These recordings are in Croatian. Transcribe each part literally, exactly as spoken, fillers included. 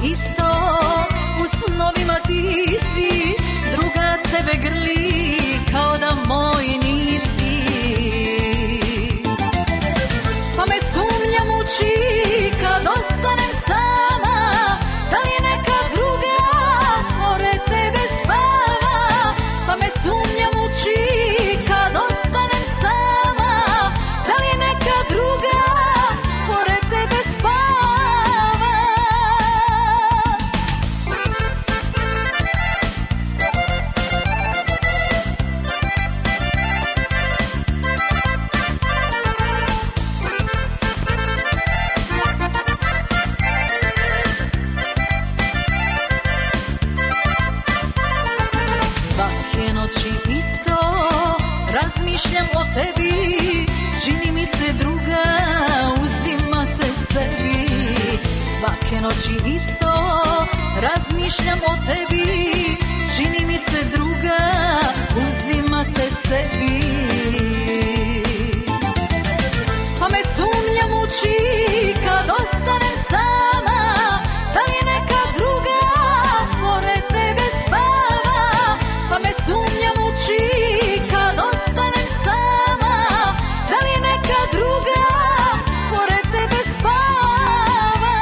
isto, u snovima ti si, druga tebe grli kao da moj nisi. Pa me sumnja muči kad ostanem sama, da li neka druga pored tebe spava. Pa me sumnja muči kad ostanem sama, da li neka druga pored tebe spava. Svake noći isto razmišljam o tebi, čini mi se druga uzimate sebi. Svake noći isto razmišljam o tebi, čini mi se druga uzimate sebi. Pa me sumnja muči kad ostanem sama, da li neka druga pored tebe spava. Pa me sumnja muči kad ostanem sama, da li neka druga pored tebe spava.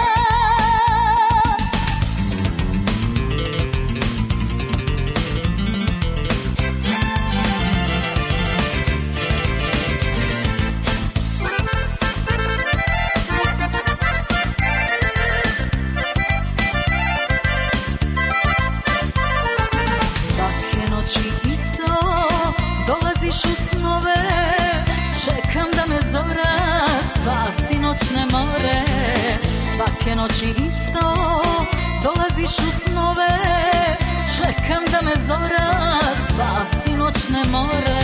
Svake noći isto dolaziš u snove, čekam da me zora spasi noćne more. Svake noći isto dolaziš u snove, čekam da me zora spasi noćne more.